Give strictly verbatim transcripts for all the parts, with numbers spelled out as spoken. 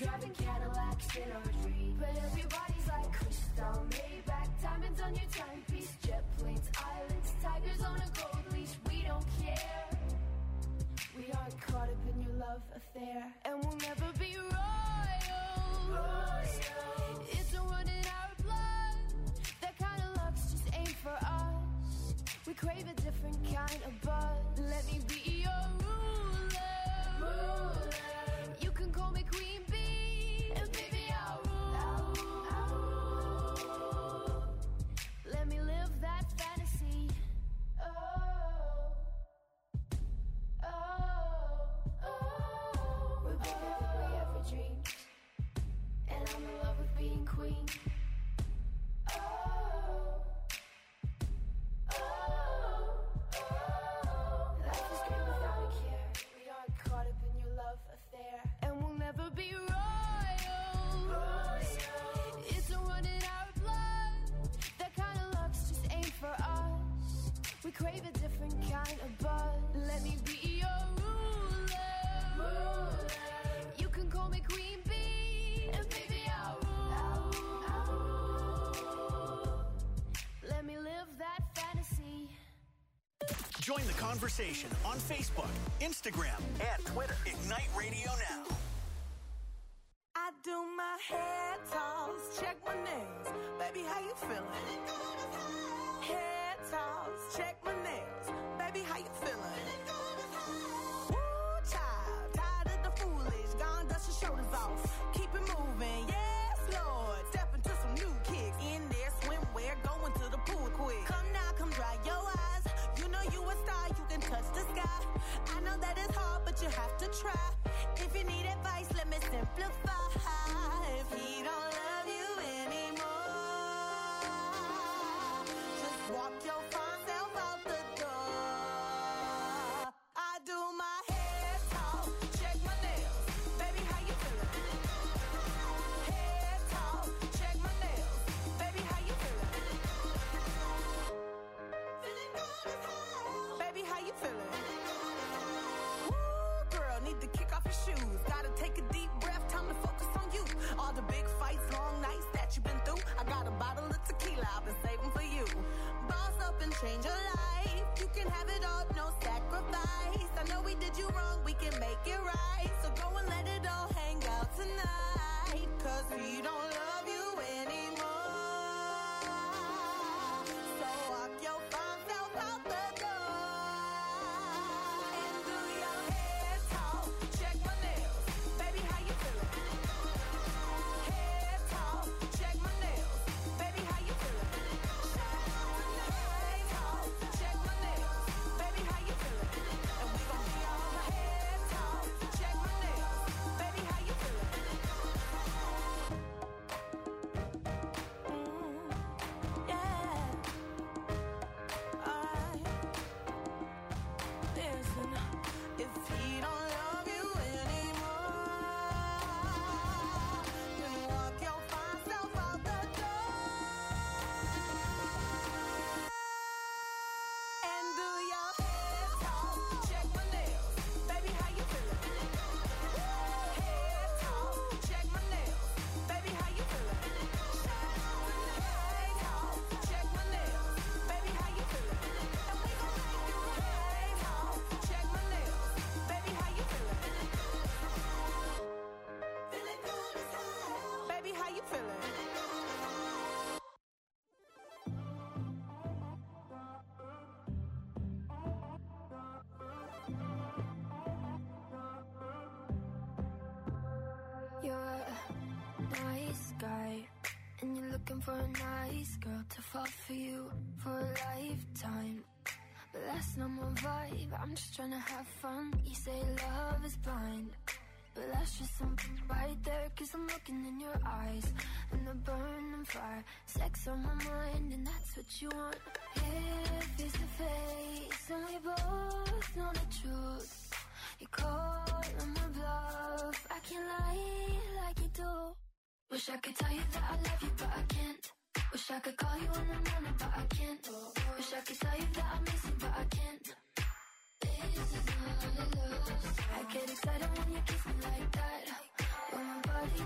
driving Cadillacs in our dreams. But everybody's like crystal, Maybach, diamonds on your timepiece, jet planes, islands, tigers on a gold leash. We don't care. We aren't caught up in your love affair, and we'll never be royal. royal. It's a run in our blood. That kind of luck's just ain't for us. We crave a different kind of buzz. Let me be your ruler. ruler. You can call me Queen Bee, and baby I'll rule. I'll rule. Let me live that fantasy. Oh, oh, oh. We're bigger than we ever dreamed, and I'm in love with being queen. Oh, oh, oh. Life is great without a care. We aren't caught up in your love affair, and we'll never be royal. royal. It's a run in our blood. That kind of luck's just ain't for us. We crave a different kind of buzz. Let me be your ruler. ruler. You can call me Queen Bee, and baby I'll rule. I'll rule. Let me live that fantasy. Join the conversation on Facebook, Instagram, and Twitter. Ignite Radio Now. I do my hair toss, check my nails. Baby, how you feeling? Hair toss, check my nails. Baby, how you feeling? Woo, child, tired of the foolish. Gone, dust your shoulders off. Keep it moving, yes, Lord. Step into some new kicks. In there, swimwear, going to the pool quick. Come now, come dry your eyes. You know you a star, you can touch the sky. I know that it's hard, but you have to try. If you need advice, let me simplify. If he don't love you anymore, just walk your fine self out the door. I do my hair talk, check my nails. Baby, how you feeling? Hair talk, check my nails. Baby, how you feeling? Feeling good as hell. Baby, how you feeling? Woo, girl, need to kick off your shoes. Gotta take a deep breath, time to focus on you. All the big fights, long nights that you've been through. I got a bottle of tequila I've been saving for you. Boss up and change your life. You can have it all, no sacrifice. I know we did you wrong, we can make it right. So go and let it all hang out tonight. Cause we don't love you anymore. So walk your fine self out the door. And do your hair talk, check my nails. Baby, how you feeling? Hair talk, check my nails. Baby, how you feeling? Hair talk, check my nails. Baby, how you feeling? And we gon' be all the hair talk, check my nails. Baby, how you feeling? Mm, yeah. Alright. Listen, if he don't love you anymore, then walk your fine self out the door. And do your hair talk, check my nails. Baby, how you feeling? Hair talk, check my nails. Baby, how you feeling? Hair talk, check my nails. Baby, how you feeling? And we gon' make you hair talk, check my nails. Baby, how you feeling? Feeling good as hell. Baby, how you feeling? You're a nice guy, and you're looking for a nice girl to fall for you for a lifetime. But that's not my vibe, I'm just trying to have fun. You say love is blind, but that's just something right there. Cause I'm looking in your eyes, and the burning fire. Sex on my mind, and that's what you want. Here, face to face, and we both know the truth. You call on my bluff, I can't lie like you do. Wish I could tell you that I love you, but I can't. Wish I could call you in the morning, but I can't. Wish I could tell you that I miss you, but I can't. This is not a love. I get excited when you kiss me like that. When my body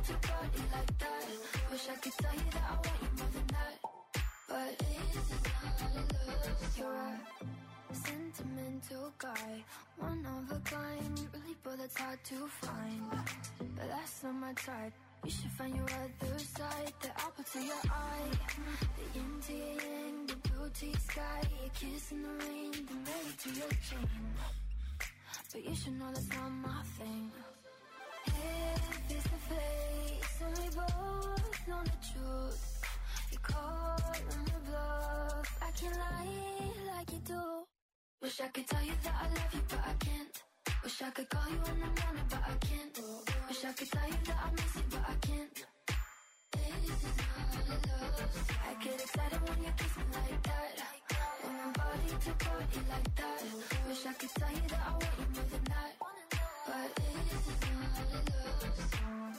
party like that. Wish I could tell you that I want you more than that. But it's not love. You're a sentimental guy, one of a kind, really, but that's hard to find. But that's not my type. You should find your other side, the apple to your eye, the yin to your yang, the blue to your sky, your kiss in the rain, the married to your chain. But you should know that's not my thing. Head face to face, and we both know the truth. You call on the bluff, I can't lie like you do. Wish I could tell you that I love you, but I can't. Wish I could call you in the morning, but I can't. Wish I could tell you that I miss you, but I can't. This is not love. I get excited when you kiss me like that. When my body to body like that. Wish I could tell you that I want you more than that. But this is not love.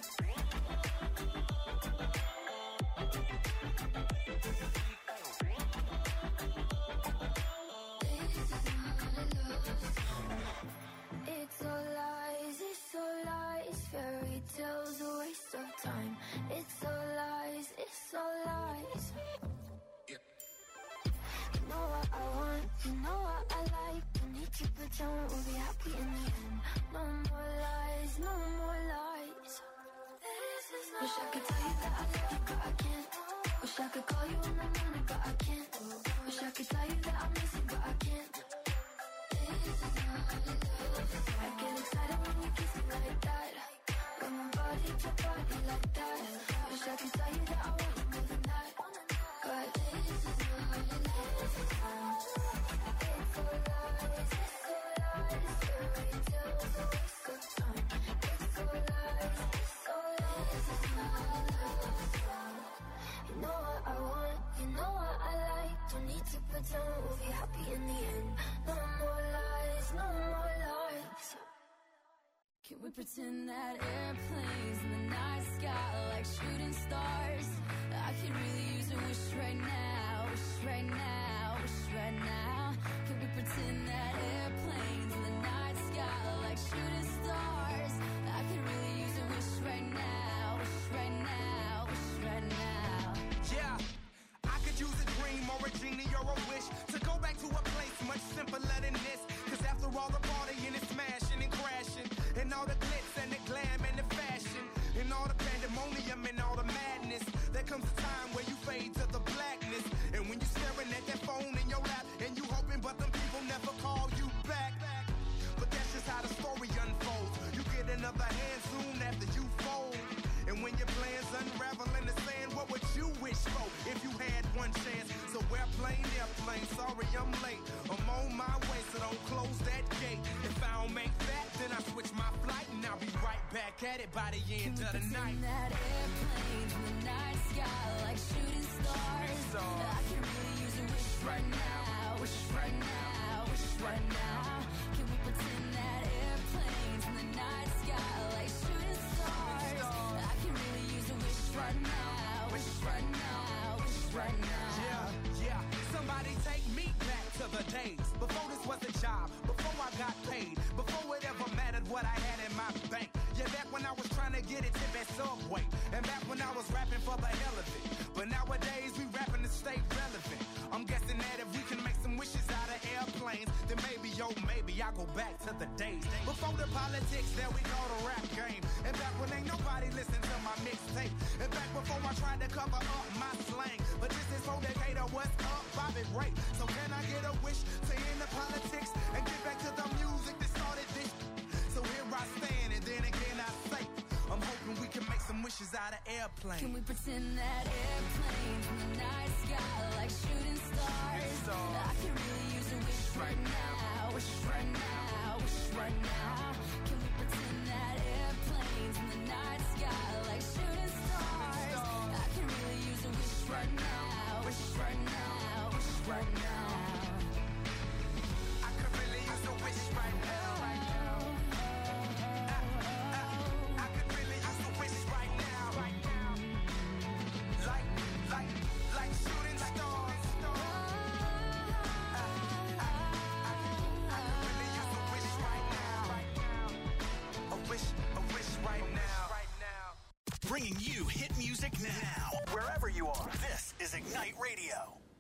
It's all lies, it's all lies, fairy tales, a waste of time. It's all lies, it's all lies. You know what I want, you know what I like. Don't need to pretend we'll be happy in the end. No more lies, no more lies. Wish I could tell you that I love you, but I can't. Wish I could call you in the morning, but I can't. Wish I could tell you that I miss you, but I can't. I get excited when you kiss me like that. Got my body to body like that. Wish I could tell you that I want you more than that. But this is not love. It's all lies, it's all lies. Fairy tales, a waste of time. It's all lies, it's all lies. It's not love. You know what I want, you know what I like. Don't need to pretend we'll be happy in the end. No more lies, no more lies. Can we pretend that airplanes in the night sky like shooting stars? I could really use a wish right now, wish right now, wish right now. Can we pretend that airplanes in the night sky like shooting stars? I could really use a wish right now, wish right now, wish right now. Yeah, I could use a dream or a genie or a wish to go back to a place much simpler than this. Cause after all the partying and smashing and crashing, and all the glitz and the glam and the fashion, and all the pandemonium and all the madness, there comes a time where you fade to the blackness. And when you're staring at that phone in your lap, and you hoping but them people never call you back. But that's just how the story unfolds. You get another hand soon after you fold. And when your plans unravel in the sand, what would you wish for if you had one chance? So airplane, airplane, sorry I'm late. I'm on my way, so don't close that gate. If I don't make that, then I switch my flight, and I'll be right back at it by the end of the night. That airplanes in the night sky like shooting stars. I can really use a wish right now, wish right now, wish right now. Can we pretend that airplanes in the night sky like shooting stars? I can really use a wish right now, wish right now, wish right now. Yeah, yeah. Somebody take me back to the days before this was a job, before I got paid, before it ever mattered what I had in my bank. Yeah, back when I was trying to get it to that Subway, and back when I was rapping for the hell of it. But nowadays we rapping to stay relevant. I'm guessing that if we can make some wishes out of airplanes, then maybe, yo, maybe I'll go back to the days before the politics that we call the rap game. And back when ain't nobody listened to my mixtape. And back before I tried to cover up my slang. But this is whole decade of what's up, Bobby Ray. So can I get a wish to end the politics and get back to the music that started this? So here I stand, and then again I say, I'm hoping we can make some wishes out of airplanes. Can we pretend that airplanes in the night sky like shooting stars? I can really use a wish right now, wish right now, wish right now. Can we pretend that airplanes in the night sky like shooting stars? I can really use a wish right now, wish right now, wish right now. I could really use a wish right now. Right now. bringing you hit music now. Wherever you are, this is Ignite Radio.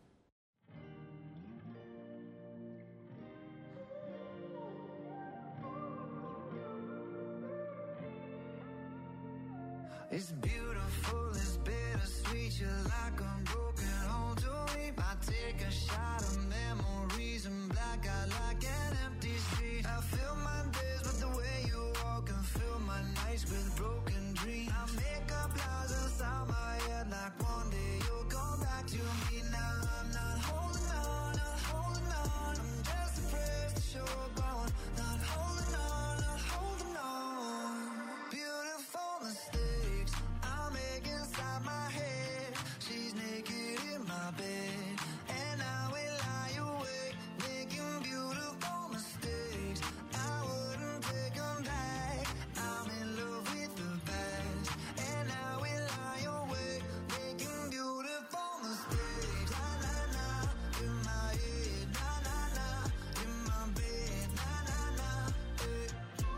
It's beautiful, it's bittersweet. You're like a broken home to me. I take a shot of memories and black out like an empty street. I fill my days with the way you walk and fill my nights with broken dreams. I make up lies inside my head like one day you'll come back to me. Now I'm not holding on, not holding on. I'm just afraid to show up on. Not holding on, not holding on. Beautiful mistakes I make inside my head. She's naked in my bed, and I will lie awake, making beautiful mistakes. I wouldn't take them back. I'm in love with the past, and I will lie awake, making beautiful mistakes. Na na na, in my head, na na na, in my bed, na na na, eh.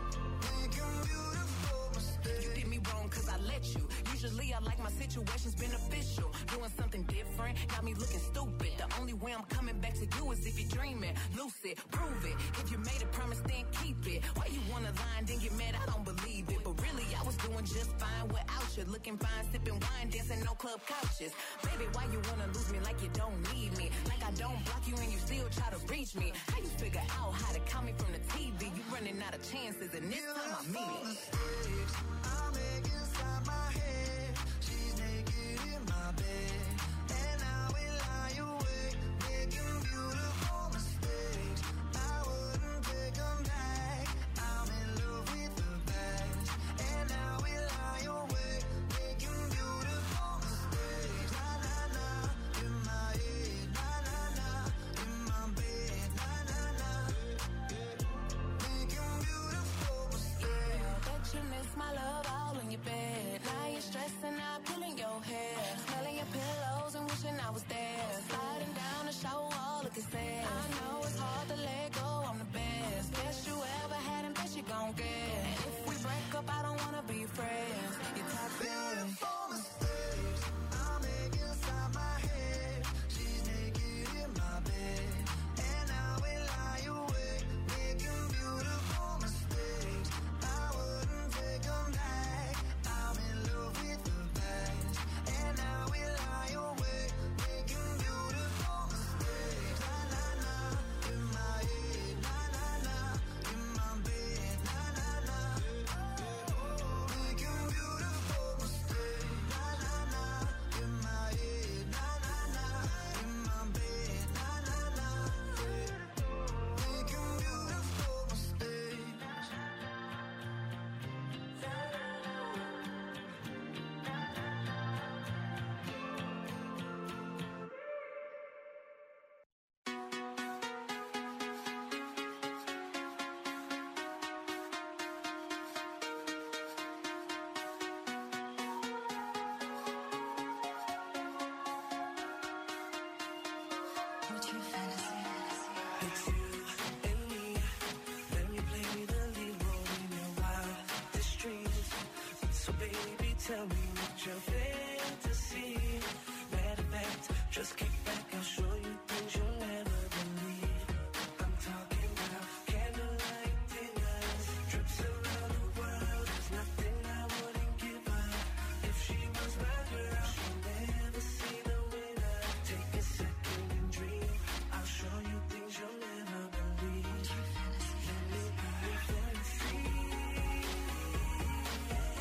Making beautiful mistakes. You did me wrong cause I let you. Usually I like my situations beneficial. Doing something different got me looking stupid. The only way I'm coming back to you is if you're dreaming. Lucid, prove it. If you made a promise, then keep it. Why you wanna lie and then get mad? I don't believe it. But really, I was doing just fine without you. Looking fine, sipping wine, dancing on club couches. Baby, why you wanna lose me like you don't need me? Like I don't block you and you still try to reach me. How you figure out how to call me from the T V? You running out of chances and this time I mean it. Mistakes I make inside my head. She's naked in my bed, and I will lie awake, making beautiful mistakes. I wouldn't take them back. I'm in love with the past, and I will lie awake, making beautiful mistakes. Na na na, in my head, na na na, in my bed, na na na, making beautiful mistakes. Bet you miss my love all in your bed. Now you're stressing out, pulling your hair, smelling your pillows and wishing I was there. Sliding down the shower wall, looking sad. I know it's hard to let go, I'm the best. Best you ever had and best you gon' get. And if we break up, I don't wanna be friends. You're toxic. Beautiful mistakes I make inside my head. She's naked in my bed, and I will lie awake, making beautiful mistakes. I wouldn't take them back. I'm in love with the past, and I will lie awake, making beautiful mistakes. Na na na, in my head, na na na, in my bed, na na na, making beautiful mistakes. Na na na, in my head, na na na, in my bed, na na na, making beautiful mistakes. What's your fantasy? It's you and me. Let me play the lead role in your wildest dreams. So baby, tell me what your fantasy. Matter of fact, just kick back, I'll show you things you'll never believe. I'm talking about candlelight dinners, trips around the world. There's nothing I wouldn't give her. If she was my girl, she'll never see the winner. Take a second and dream. I'll show you things you'll never believe. Let me be your fantasy.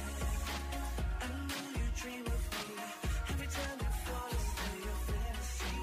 I know you dream of me. Every time you fall asleep, your fantasy.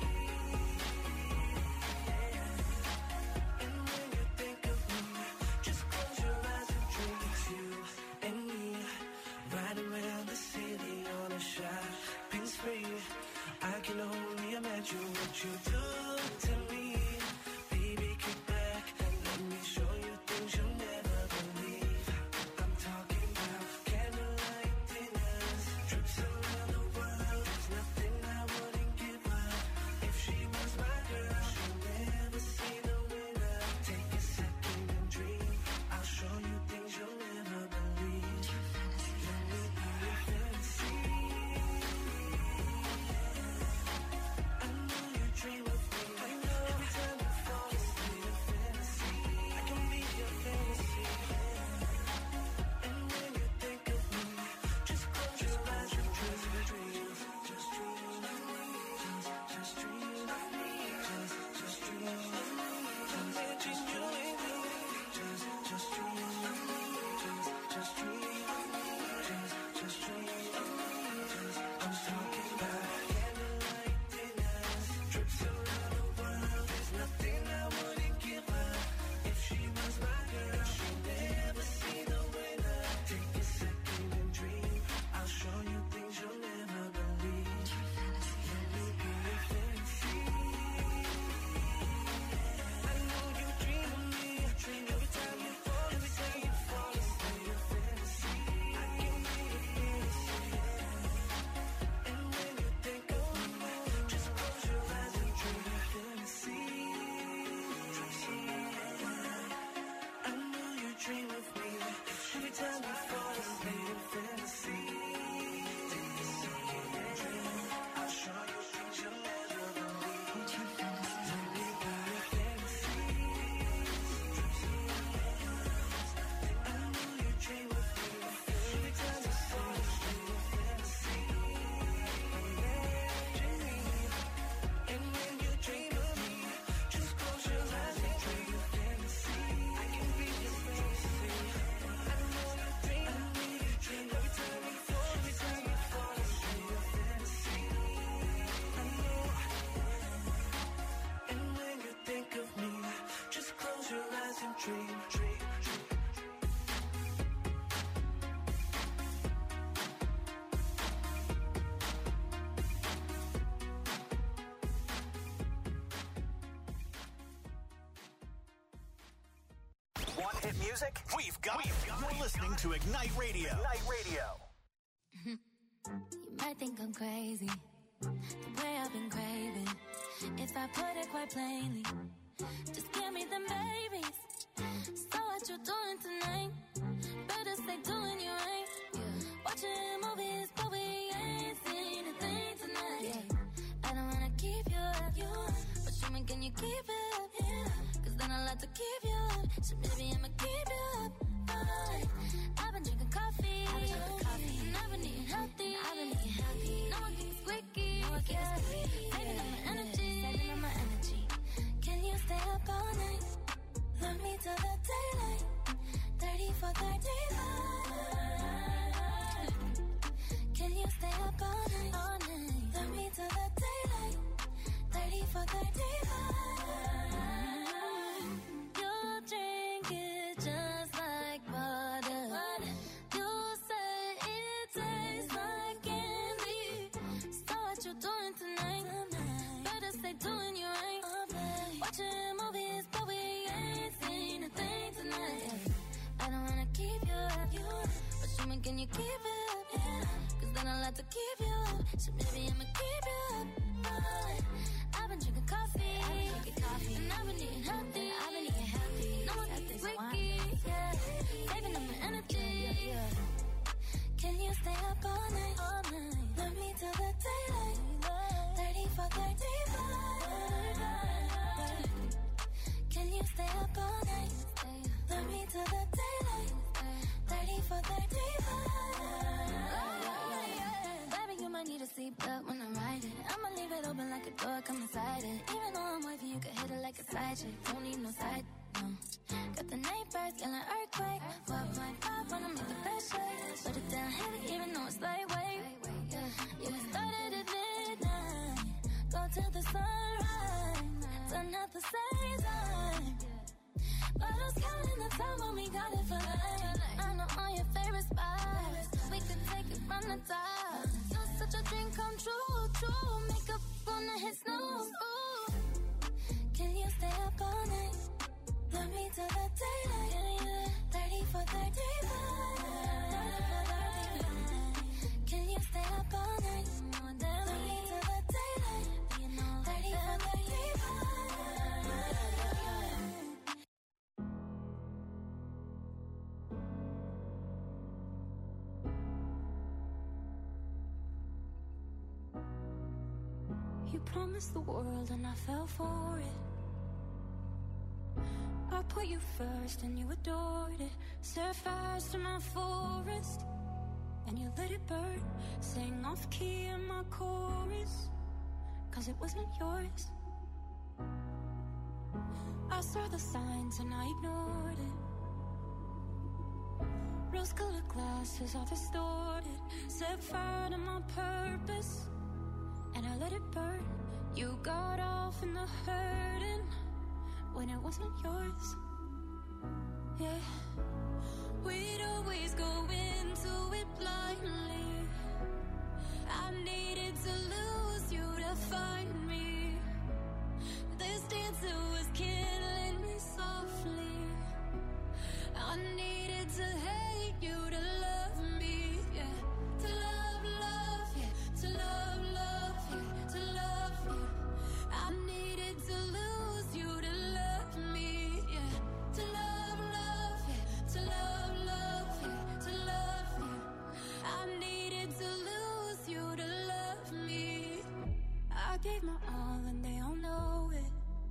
Want hit music? We've got it. You're listening to Ignite Radio. Ignite Radio. You might think I'm crazy, the way I've been craving. If I put it quite plainly, just give me them babies. So what you doing tonight? Better stay doing your right. Watching movies, but we ain't seen a thing tonight. Yeah. I don't wanna keep you up, you up. But show me, can you keep it up? Yeah. Cause then I'll have to keep you up. So maybe I'ma keep you up. Alright. I've been drinking coffee, I've been drinking coffee. And I've been eating healthy, I've been eating healthy. No one gets squeaky, no one gets squeaky. Saving up my energy, saving up my energy. Can you stay up all night? Love me till the daylight. thirty for thirty-five. Can you stay up all night? All night. Love me till the daylight. thirty for thirty-five. You drink it just like water. You say it tastes like candy. So what you doing tonight? Better stay doing you right. Watching movies, but we ain't seen a thing tonight. I don't wanna keep you up, you up. But show me, can you keep it up? Yeah. Cause then I'll have to keep you up. So maybe I'ma keep you up. Alright. I've been drinking coffee, I've been drinking coffee. And I've been eating healthy, I've been eating healthy. No one gets squeaky, yeah. Saving up my energy, yeah, yeah. Can you stay up all night? All night. Love me till the daylight. thirty for thirty-five. Can you stay up all night? Love me till the daylight. thirty for thirty-five. Baby, you might need a seatbelt when I'm riding. I'ma leave it open like a door, come inside it. Even though I'm wifey, you can hit it like a side chick. Don't need no side, no. Got the neighbors yelling earthquake. four point five wanna make the best shake. Put it down heavy, even though it's lightweight. You started at midnight, go till the sunrise. Done at the same time. But I was counting the time when we got it for life. I know all your favorite spots. We could take it from the top. You're such a dream come true, true. Makeup gonna hit snooze. Ooh. Can you stay up all night? Love me till the daylight. thirty for thirty-five. Can you stay up all night? Love me till the daylight. thirty for thirty-five. You promised the world and I fell for it. I put you first and you adored it. Set fires to my forest and you let it burn. Sang off key in my chorus, cause it wasn't yours. I saw the signs and I ignored it. Rose-colored glasses all distorted. Set fire to my purpose and I let it burn. You got off in the hurting when it wasn't yours. Yeah. We'd always go into it blindly. I needed to lose you to find me. This dancer was killing me softly. I needed to hate you to love me, yeah. To love, love, yeah. To love, love, yeah. To love you. I needed to lose you to love me, yeah. To love, love, yeah. To love, love, yeah. To love you. I needed to lose you to love me. I gave my all and they all know it.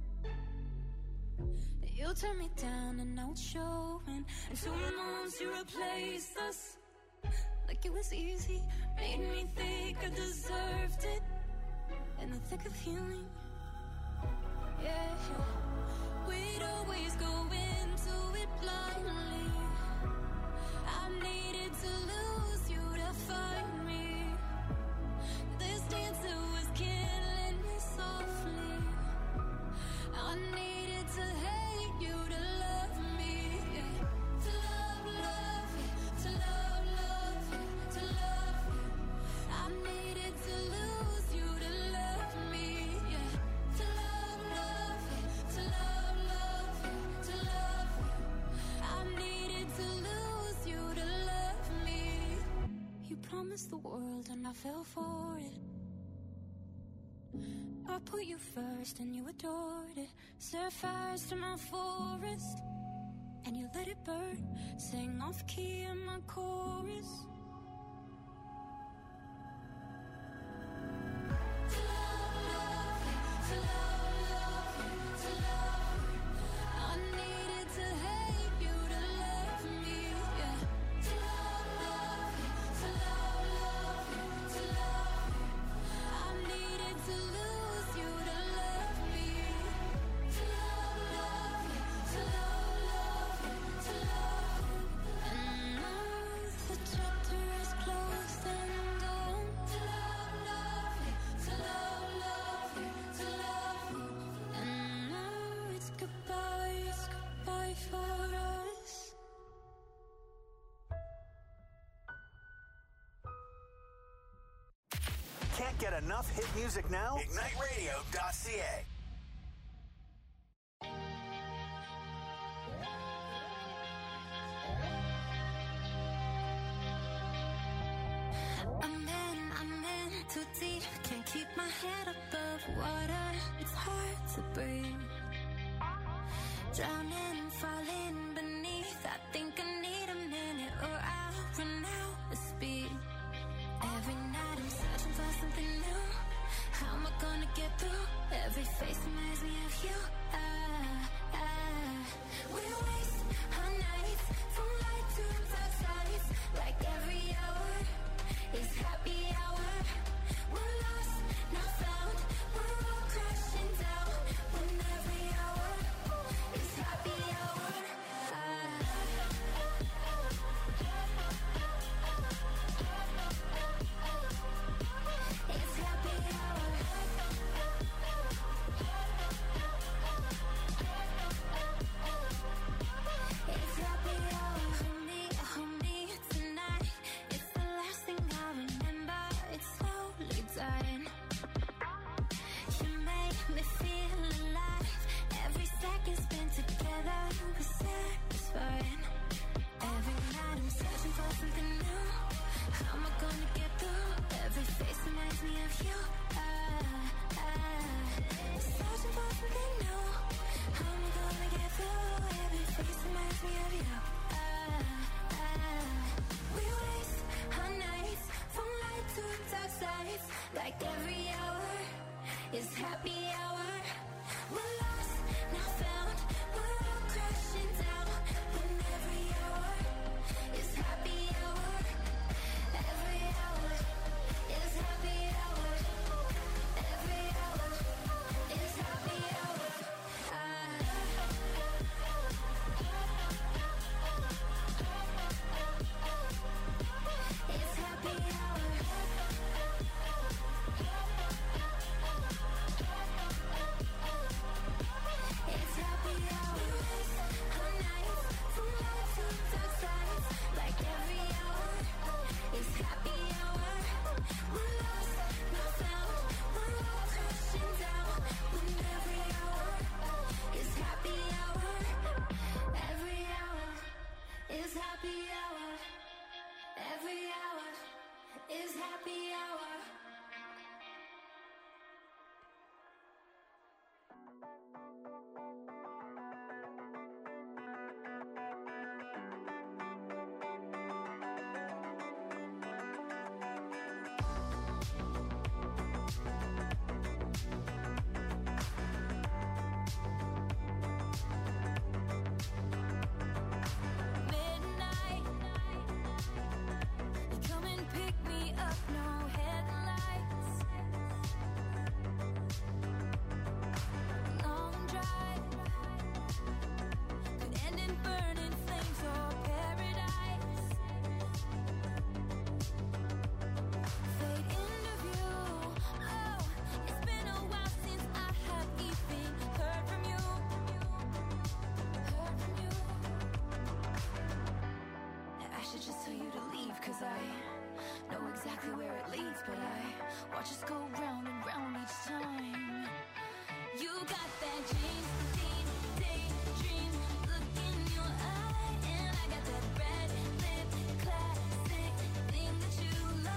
You turned me down and now it's showing. And two months you replaced us like it was easy. Made me think I deserved it in the thick of healing. Yeah, we'd always go into it blindly. I needed to lose you to find me. This dancer was killing me softly. I needed to hate you to love me, yeah. To love, love, yeah. To love, love, yeah. To love you. I needed to lose you to love me, yeah. To love, love, yeah. To love, love, yeah. To love you. I promised the world and I fell for it. I put you first and you adored it. Set fires to my forest and you let it burn. Sang off key in my chorus. To love, love you, to love, love you, to love you. I needed to hate you to love me, yeah. To love, love you, to love, love you, to love you. I needed to lose you to love me. To love, love you, to love, love you, to love you. And now the chapter is closed and done. To love, love you, to love, love you, to love you. And now it's goodbye, it's goodbye for us. Can't get enough hit music now? ignite radio dot c a. I'm in, I'm in too deep. Can't keep my head above water. It's hard to breathe. Drowning, falling beneath. I think I need a minute or I'll run out of speed. Every night I'm searching for something new. How am I gonna get through? Every face reminds me of you. Ah, ah. We waste our nights from light to dark sides. Like every hour is happy hour. We're lost, not found. We're all crashing down. When every hour is happy hour. Ah. It's happy hour. It's happy hour. Hold me, hold me tonight. It's the last thing I remember. It's slowly dying. You make me feel alive. Every second spent together was satisfying. Every night I'm searching for something new. How am I gonna get through? Every face reminds me of you. Ah, ah. Searching for something new. How am I gonna get through? Every face reminds me of you. Ah, ah. We waste our nights from light to dark sides. Like every hour is happy hour. We're lost, now found. We're all crashing down. When every hour is happy hour. Every hour is happy hour. Every hour is happy hour. Ah. It's happy hour. It's happy hour. Our nights from light to dark sides. Like every hour is happy hour. We're lost, not found. We're all crashing down. When every hour is happy hour. Every hour is happy hour. Every hour is happy hour. Midnight, you come and pick me up, no headlights. Long drive could end in burning flames or paradise. Fade into view. Oh, it's been a while since I have even heard from you. Heard from you. I should just tell you to leave, cause I know exactly where it leads, but I watch us go round and round each time. You got that dream, dream, daydream look in your eye, and I got that red lip classic thing that you like.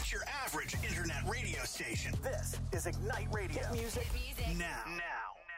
not your average internet radio station. This is Ignite Radio. Hit music, Hit music. now. Now.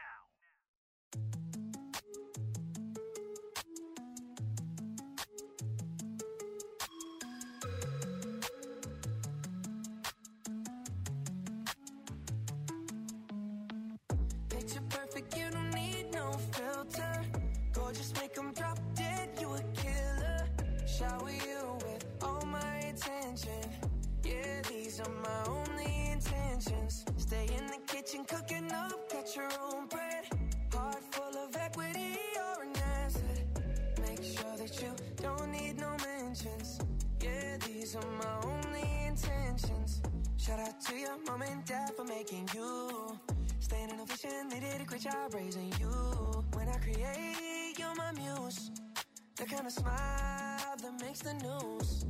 Picture perfect, you don't need no filter. Gorgeous, make them drop dead, you a killer. Shower you with all my attention. Yeah, these are my only intentions. Stay in the kitchen, cooking up, got your own bread. Heart full of equity, you're an asset. Make sure that you don't need no mentions. Yeah, these are my only intentions. Shout out to your mom and dad for making you. Staying in a vision, they did a great job raising you. When I create, you're my muse. The kind of smile that makes the news.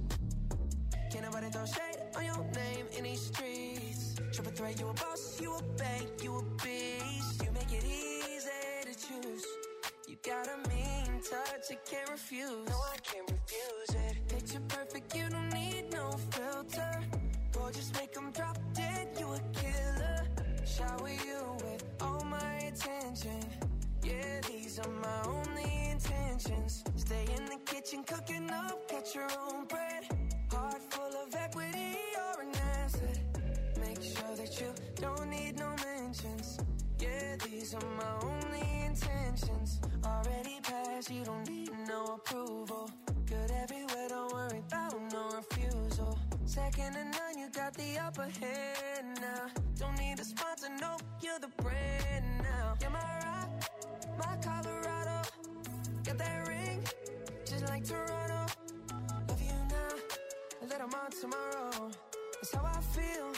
Can't nobody throw shade on your name in these streets. Triple threat, you a boss, you a bank, you a beast. You make it easy to choose. You got a mean touch, you can't refuse. No, I can't refuse it. Picture perfect, you don't need no filter. Gorgeous, make them drop dead, you a killer. Shower you with all my attention. Yeah, these are my only intentions. Stay in the kitchen, cooking up, get your own bread. Heart full of equity, you're an asset. Make sure that you don't need no mentions. Yeah, these are my only intentions. Already passed, you don't need no approval. Good everywhere, don't worry about no refusal. Second to none, you got the upper hand now. Don't need a sponsor, no, you're the brand now. You're my rock, my Colorado. Got that ring, just like Toronto. Love you now, let them on tomorrow. That's how I feel.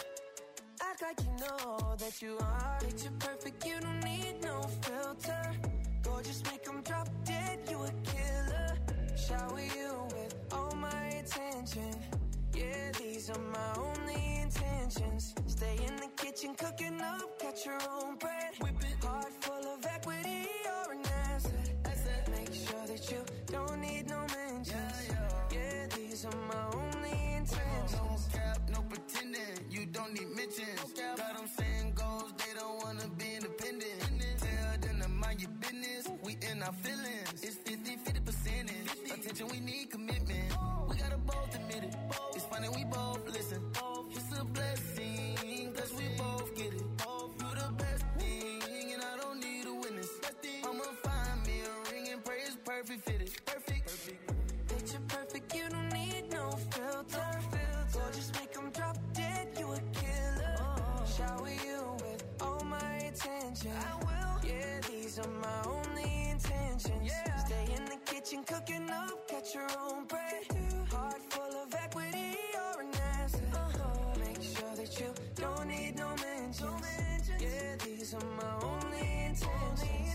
Act like you know that you are. Picture perfect, you don't need no filter. Gorgeous, make them drop dead, you a killer. Shower you with all my attention. Yeah, these are my only intentions. Stay in the kitchen, cooking up, got your own bread. Whip it. Heart full of equity, you're an asset. asset. Make sure that you don't need no mentions. Yeah, yeah. Yeah, these are my only intentions. No cap, no pretending, you don't need mentions. No got them saying goals, they don't wanna be independent. Tell them to mind your business, we in our feelings. It's fifty, fifty percentage. Attention, we need commitment. We gotta both admit it. It's funny, we both listen. It's a blessing, cause we both get it. You're the best thing, and I don't need a witness. I'ma find me a ring and pray it's perfect fitted. Perfect. Perfect. Picture perfect, you don't need no filter. Gorgeous, make them drop dead, you a killer. Shower you with all my attention. I will. Yeah, these are my only intentions. Yeah. Stay in the kitchen, cooking up, get your own bread. Heart full of equity, you're an asset. Uh-huh. Make sure that you don't need no mentions. No mentions. Yeah, these are my only intentions. Only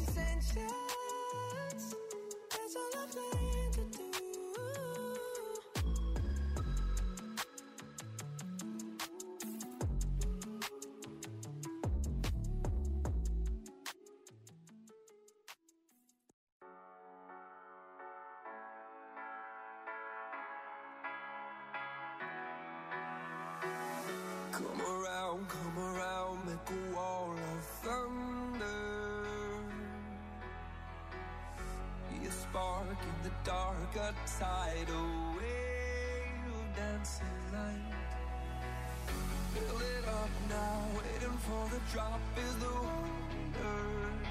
intentions. That's all I plan to do. Come around, come around, make a wall of thunder. Be a spark in the dark, a tidal wave of dancing light. Fill it up now, waiting for the drop is the wonder.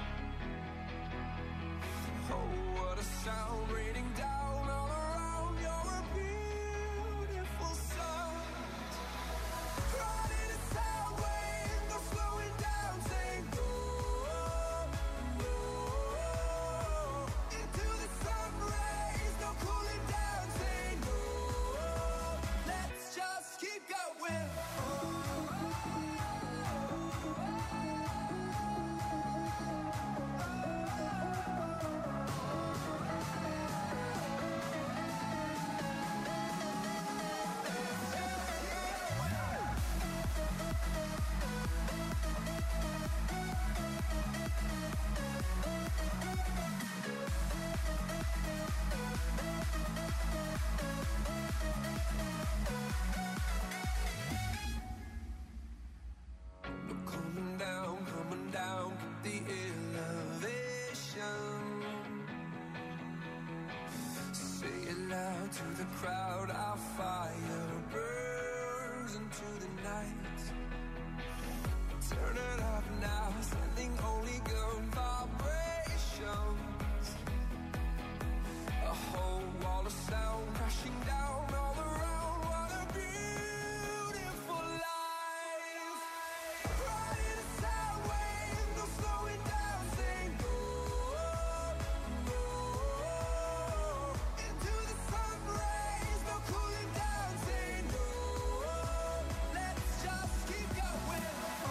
Oh, what a sound raining down all around, you're a beautiful sight. Riding a sound wave, no slowing down, saying go, go, into the sun rays, no cooling down, saying go, let's just keep going. out to the crowd. Our fire burns into the night. Turn it up now, sending only good vibrations. A whole wall of sound crashing down all around. What a beautiful life. Riding a sound wave, no slowing down, saying go, go. Into the sun rays, no cooling down, saying go. Let's just keep going.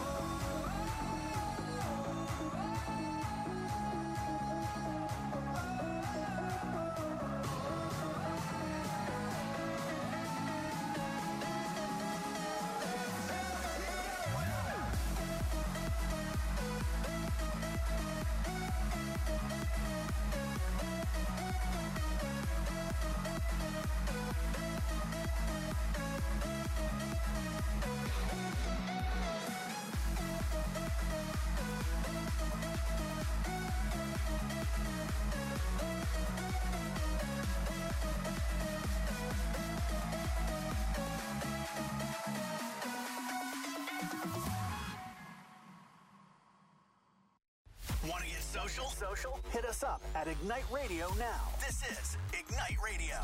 Want to get social? Social? Hit us up at Ignite Radio now. This is Ignite Radio.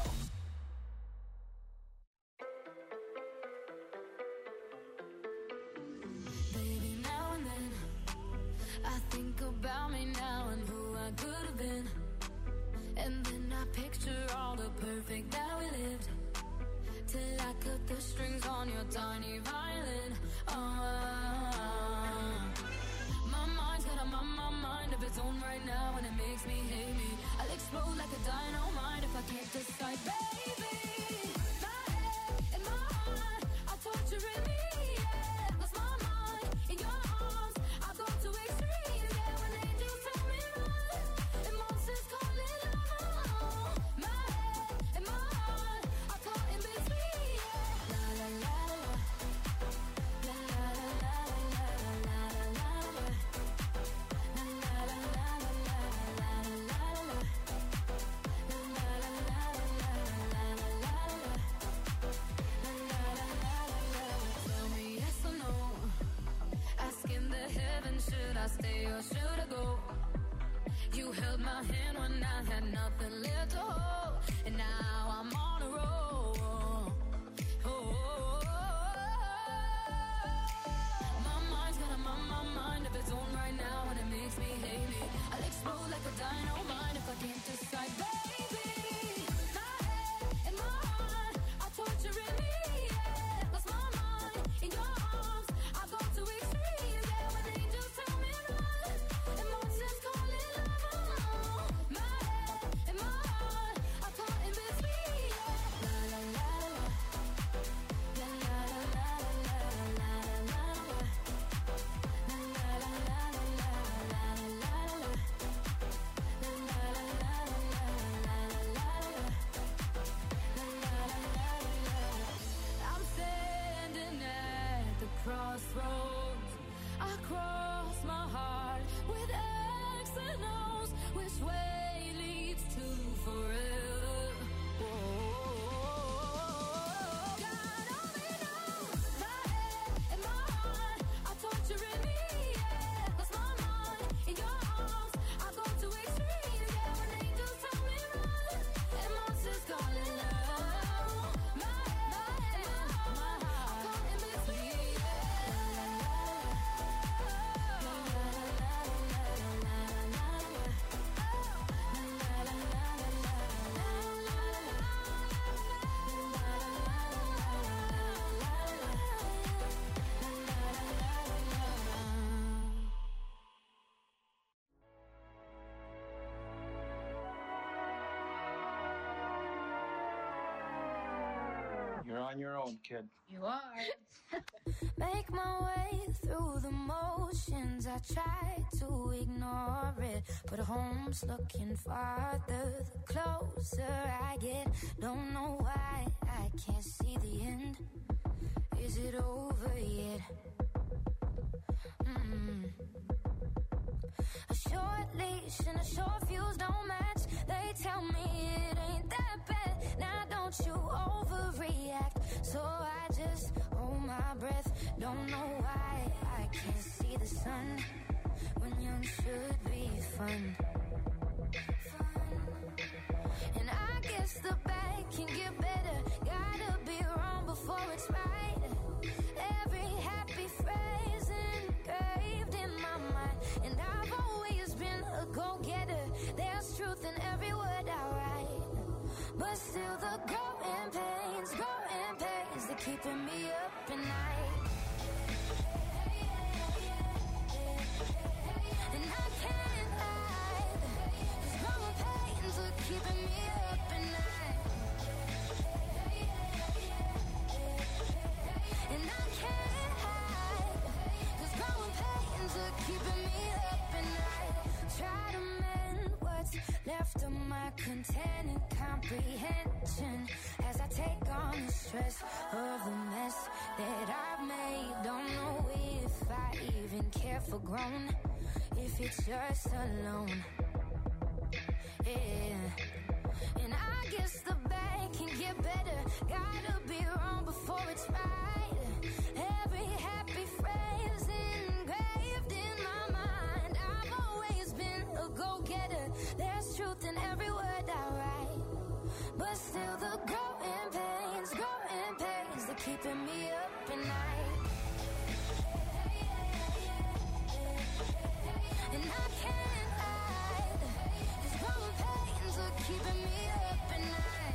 Baby, now and then I think about me now and who I could have been. And then I picture all the perfect that we lived. Till I cut the strings on your tiny violin. Uh, my mind's got a my, my mind of its own right now, and it makes me hate me. I'll explode like a dynamite if I can't decide, baby. My head and my heart are torturing me. Yeah, lost my mind in your arms. I go to extremes. Yeah, when angels tell me run, and monsters call it love. My head and my heart are caught in between. Yeah, la la la la, la la la la la la la la. Tell me yes or no. Asking the heavens, should I stay or should I go? You held my hand when I had nothing left to hold, and now I'm on a roll. Oh, my mind's got a my, my mind of its own right now, and it makes me hate me. I'll explode like a dynamite if I can't decide, baby. My head and my heart are torturing me. Yeah, lost my mind in your arms. I go to extremes. Yeah, when angels tell me run, and monsters call it love. My head and my heart are caught in between. Yeah, la la la la, la la la la la la la. I'm standing at the crossroads. I cross my heart with X and O's. Which way leads to forever? Whoa. God only knows. My head and my heart are torturing me. Yeah, lost my mind in your arms. I go to extremes. Yeah, when angels tell me run, and monsters call it love. My head and my heart are caught in between. You're on your own, kid. You are. Make my way through the motions. I try to ignore it, but home's looking farther the closer I get. Don't know why I can't see the end. Is it over yet? Mm. A short leash and a short fuse don't match. They tell me it ain't that bad. Now So I just hold my breath. Don't know why I can't see the sun when young should be fun. And I guess the bad can get better. Gotta be wrong before it's right. Every happy phrase engraved in my mind. And I've always been a go-getter. There's truth in every word I write. But still the growing pains, growing pains, they're keeping me up at night. And I can't hide, these growing pains are keeping me up at night. And I can't hide, these growing pains are keeping me up at night. Try to mend what's left of my content and comprehension as I take on the stress of the mess that I've made. Don't know if I even care for grown, if it's just alone. Yeah. And I guess the bad can get better. Gotta be wrong before it's right. Every happy phrase engraved in my mind. I've always been a go-getter. There's truth in every word I write. But still the growing pains, growing pains, they're keeping me up at night. And I can't hide, these growing pains are keeping me up at night.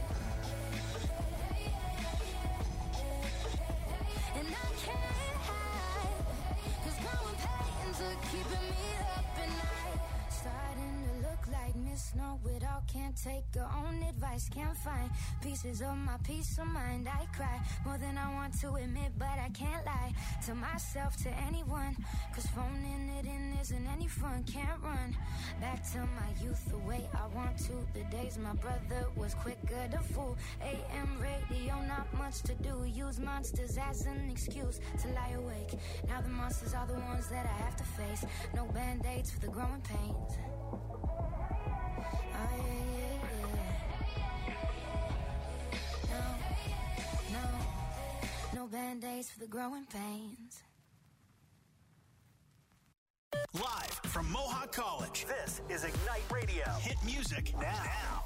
And I can't hide, these growing pains are keeping me up at night. Starting to look like Miss Know-It-All, can't take her own advice, can't find pieces of my peace of mind. I cry more than I want to admit, but I can't lie to myself, to anyone, cause phoning it in isn't any fun. Can't run back to my youth the way I want to. The days my brother was quicker to fool. A M radio, not much to do. Use monsters as an excuse to lie awake. Now the monsters are the ones that I have to face. No band-aids for the growing pains. Oh yeah, yeah, yeah. No, no, no band-aids for the growing pains. Live from Mohawk College, this is Ignite Radio. Hit music now. now.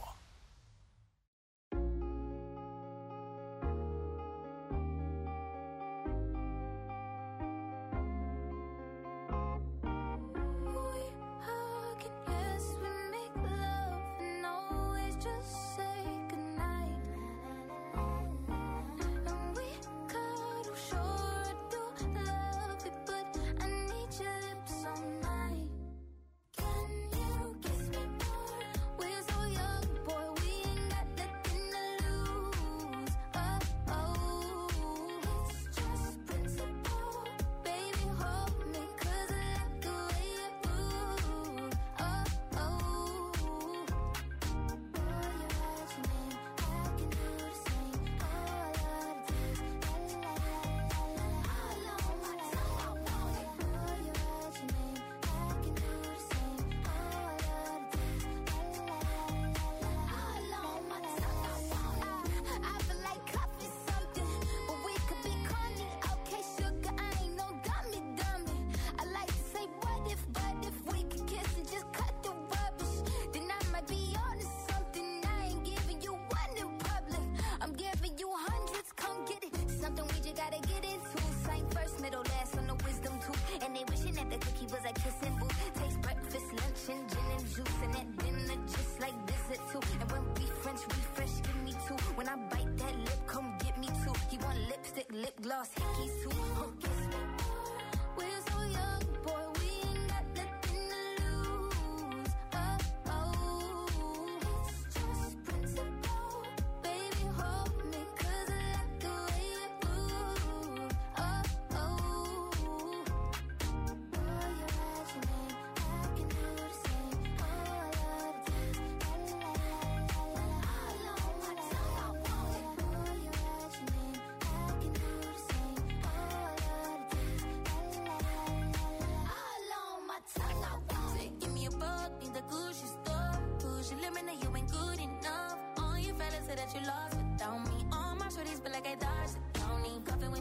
that you lost without me. All my shorties feel like I dodged it.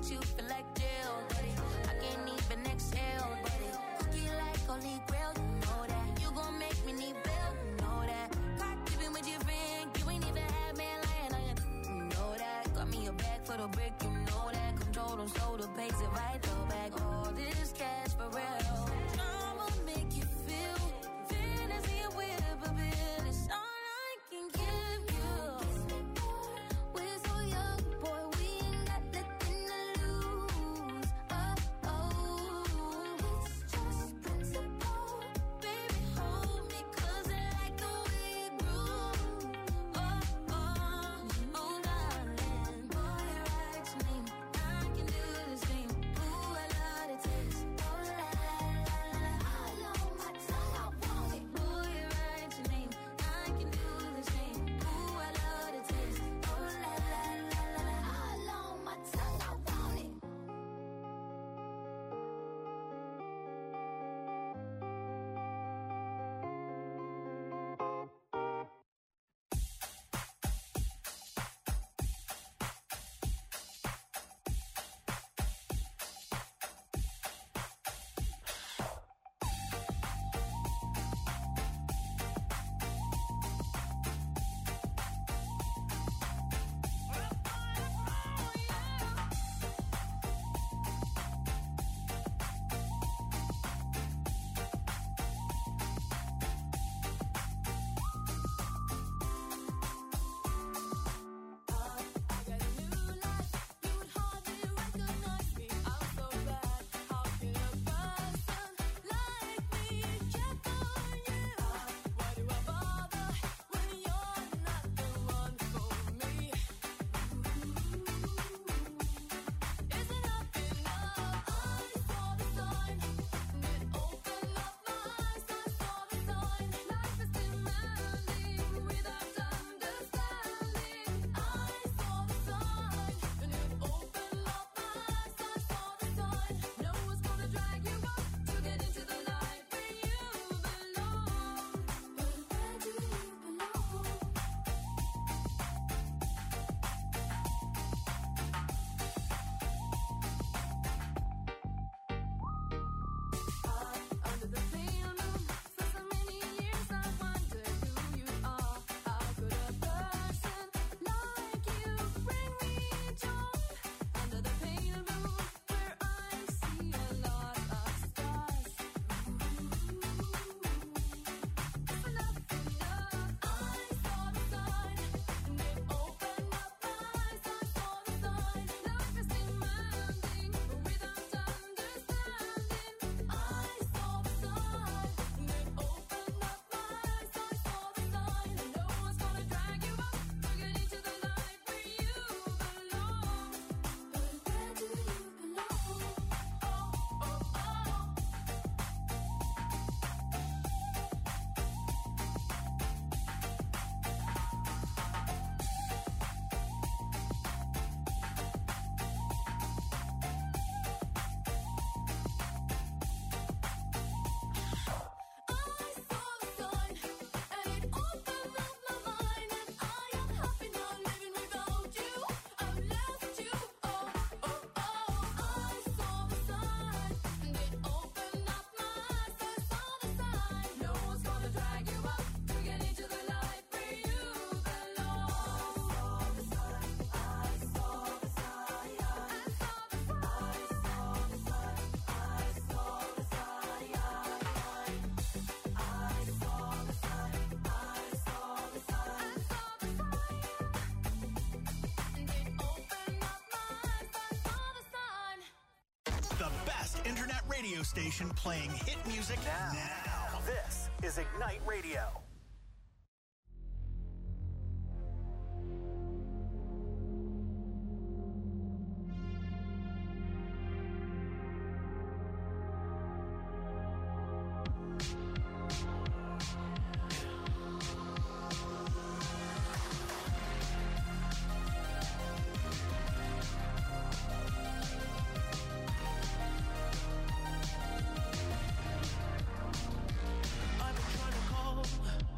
makes you feel like jail, buddy. I can't even exhale, buddy. Fuck you like holy grail, you know that. You gon' make me need bail, you know that. Caught keeping with your friend, you ain't even had man lying on you, you know that. Got me a bag for the brick, you know that. Control them, so the pace it right though back. All this cash for real. I'ma make you feel fantasy and whip a bill. It's all I can give you. We're so young, boy, we ain't got nothing to lose. Oh, oh, it's just principle. Baby, hold me, cause I like the way you groove. Oh, oh, oh, darling, boy, you're right to me. I can do the same. Ooh, I love the taste. Oh, la, la, la, la, all on my tongue, I want it. Boy, you're right to me. I can do the same. Ooh, I love the taste. Oh, la, la, la, la, la, all on my tongue, I want it. Under the pale moon, for so many years I wondered who you are. How could a person like you bring me joy? Under the pale moon, where I see a lot of stars. It's enough, enough. I saw the sign, and it opened up my eyes. I saw the sign. Life is demanding, but without understanding. I saw the sign, and it opened up my eyes. I saw the sign, and no one's gonna drag you up to get into the light where you belong. But where do you belong? Oh, oh, oh. I saw the sign, and it opened up my mind, and I am happy now living without you. I've left you. Oh, oh, oh. I saw the sign, and it opened up my eyes. I saw the sign. No one's gonna drag you up to get into the light where you belong. I saw the sign. I saw the sign. I saw the sign. I saw the sign. I saw the sign. The best internet radio station playing hit music now. now. This is Ignite Radio. I've been trying to call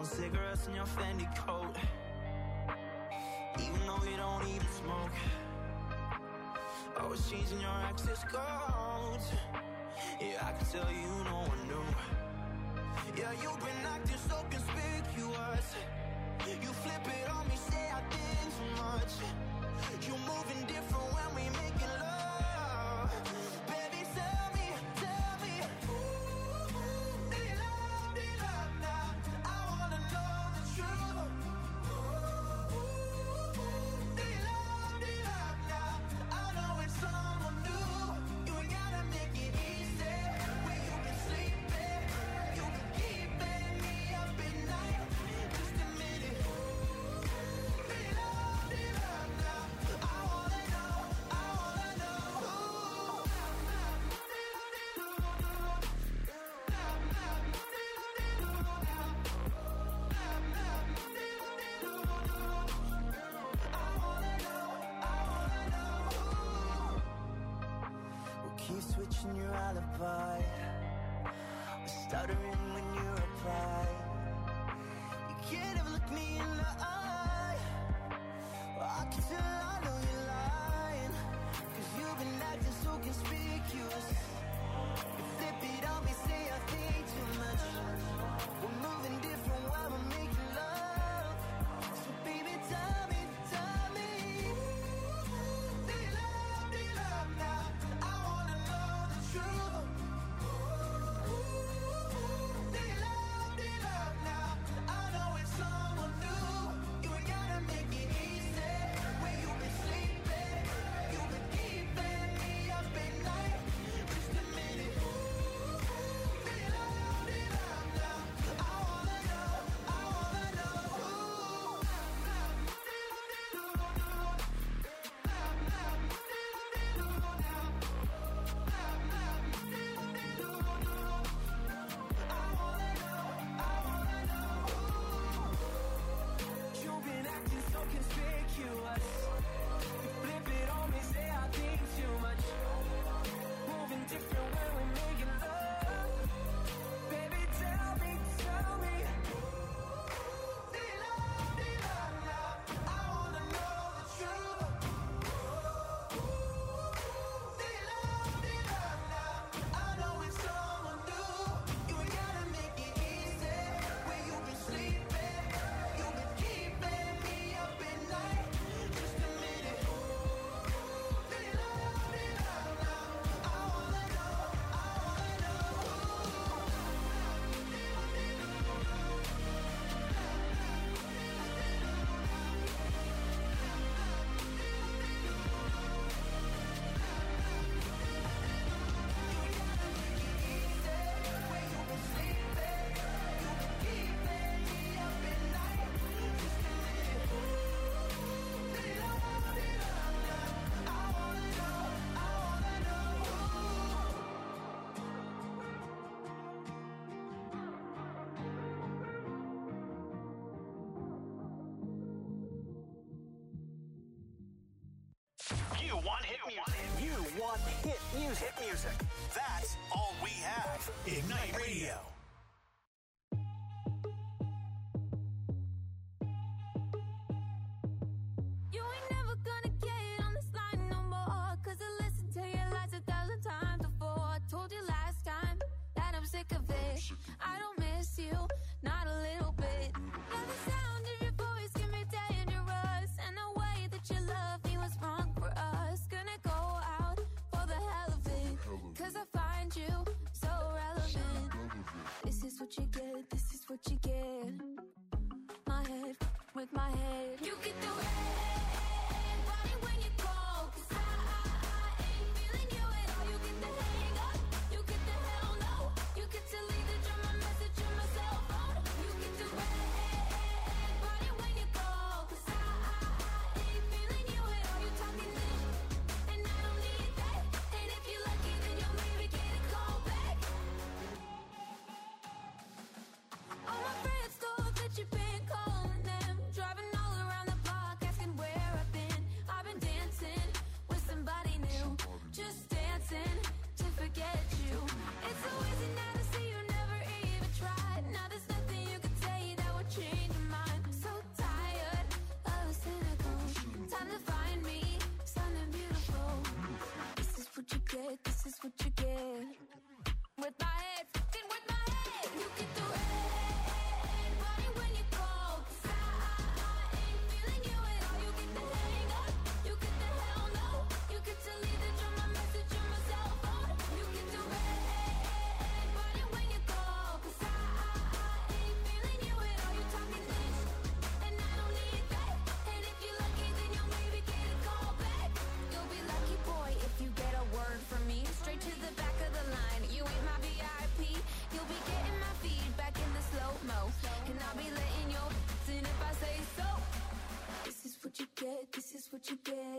on cigarettes in your Fendi coat. Even though you don't even smoke. Always changing your access codes. Yeah, I can tell you no one knew. Yeah, you've been acting so conspicuous. You flip it on me, say I think too much. You moving different when we making love. Baby, tell me, tell me, ooh, do you love, do you love now? I wanna know the truth. Ooh, do you love, do you love now? I know it's someone new. You ain't gotta make it easy. Where you been sleeping, you been keeping me up at night. Just a minute. Ooh, do you love, do you love now? I wanna know, I wanna know. We'll keep switching your alibi. We're stuttering when you reply. You can't ever look me in the eye. Well, I can tell I know you're lying. Cause you've been acting so conspicuous. You flip it on me, say I think too much. We're moving different while we're making love. So baby, tell me, tell me, do you love, do you love now? I wanna know the truth. Do you love, do you love now? I know it's someone new. You ain't gotta make it easy. Where you been sleeping, you been keeping me up at night. Just a minute. Do you love, do you love now? I wanna know, I wanna know. You've been acting so conspicuous. You flip it on me, say I think too much. Moving different when we're making love. Baby, tell me, tell me. Do you love, do you love now? I wanna know the truth. Do you love, do you love now? I know it's someone new. You ain't gotta make it easy. Where you been sleeping, you been keeping me up at night. Just a minute. Do you love, do you love now? I wanna know, I wanna know. Where you been sleeping, you been keeping me up at night. Just a minute. Do you love, do you love now? I wanna know, I wanna You want hit music. You want hit music. Hit music. That's all we have. Ignite Radio. You ain't never gonna get on this line no more. Cause I listened to your lies a thousand times before. I told you last time that I'm sick of it. I don't miss you, not a little bit. Now the sound of your voice can be dangerous. And the way that you love me was wrong for us. Gonna go out for the hell of it. Cause I find you so relevant. you get